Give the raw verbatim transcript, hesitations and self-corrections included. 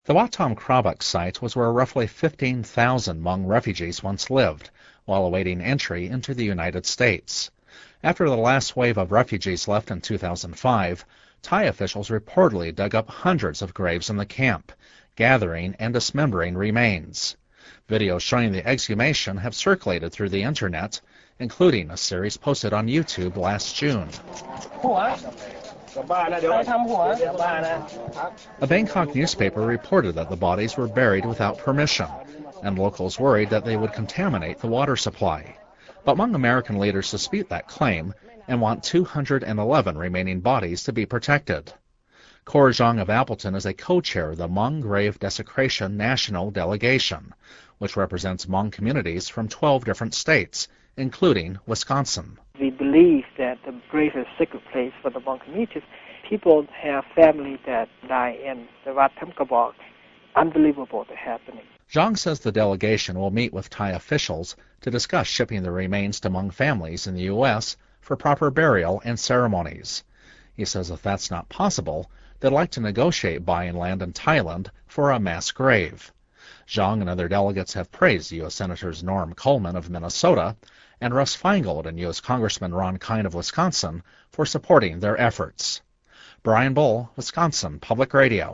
The Wat Tom Krabak site was where roughly fifteen thousand Hmong refugees once lived, while awaiting entry into the United States. After the last wave of refugees left in two thousand five, Thai officials reportedly dug up hundreds of graves in the camp, gathering and dismembering remains. Videos showing the exhumation have circulated through the internet, including a series posted on YouTube last June. A Bangkok newspaper reported that the bodies were buried without permission, and locals worried that they would contaminate the water supply. But Hmong American leaders dispute that claim and want two hundred eleven remaining bodies to be protected. Cor Zhang of Appleton is a co-chair of the Hmong Grave Desecration National Delegation, which represents Hmong communities from twelve different states, including Wisconsin. We believe that the grave is a sacred place for the Hmong communities. People have family that die in the Wat Tom Krabak. Unbelievable to happening. Zhang says the delegation will meet with Thai officials to discuss shipping the remains to Hmong families in the U S for proper burial and ceremonies. He says if that's not possible, they'd like to negotiate buying land in Thailand for a mass grave. Zhang and other delegates have praised U S Senators Norm Coleman of Minnesota and Russ Feingold and U S Congressman Ron Kind of Wisconsin for supporting their efforts. Brian Bull, Wisconsin Public Radio.